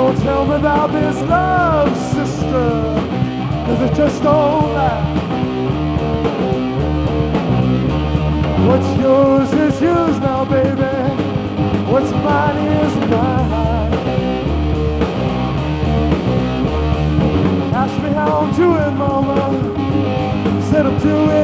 tell me about this love, sister, 'cause it just don't lie. What's yours is yours now, baby. What's mine is mine. Ask me how I'm doing, mama. Said I'm doing